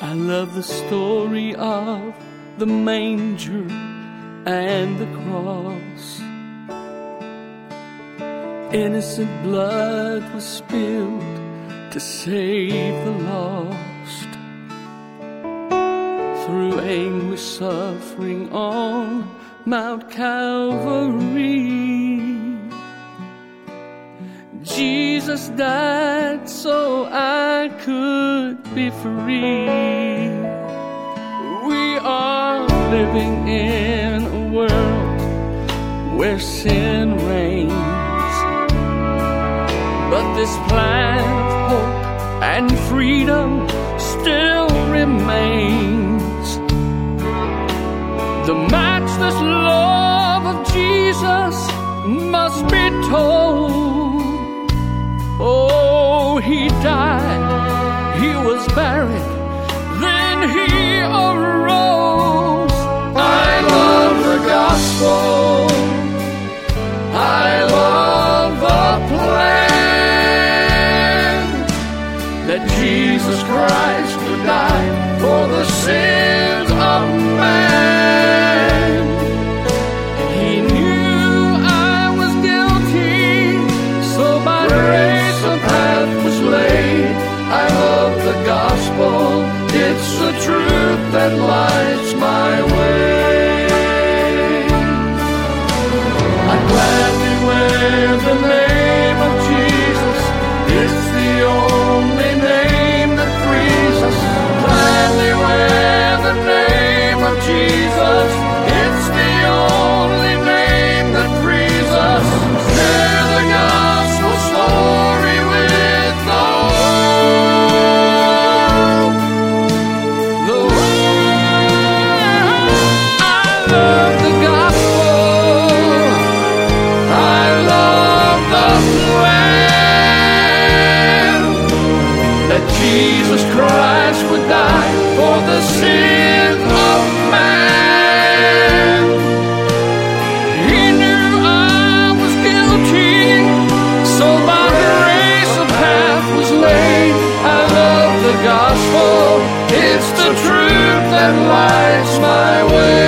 I love the story of the manger and the cross. Innocent blood was spilled to save the lost. Through anguish suffering on Mount Calvary, Jesus died so I could be free. We are living in a world where sin reigns, but this plan of hope and freedom still remains. The matchless love of Jesus must be told. Oh, he died, he was buried, then he arose. I love the gospel, I love the plan that Jesus Christ would die for the sins of man. He knew I was guilty, so by grace a path was laid. I love the gospel, it's the truth that lights my way. I gladly wear the name of Jesus, it's the only name that frees us. Gladly wear the name of Jesus, it's the only name that frees us. Share the gospel story with the world. The world. I love the gospel, I love the plan that Jesus Christ would die for the sins of man. He knew I was guilty, so by grace a path was laid. I love the gospel, it's the truth that lights my way.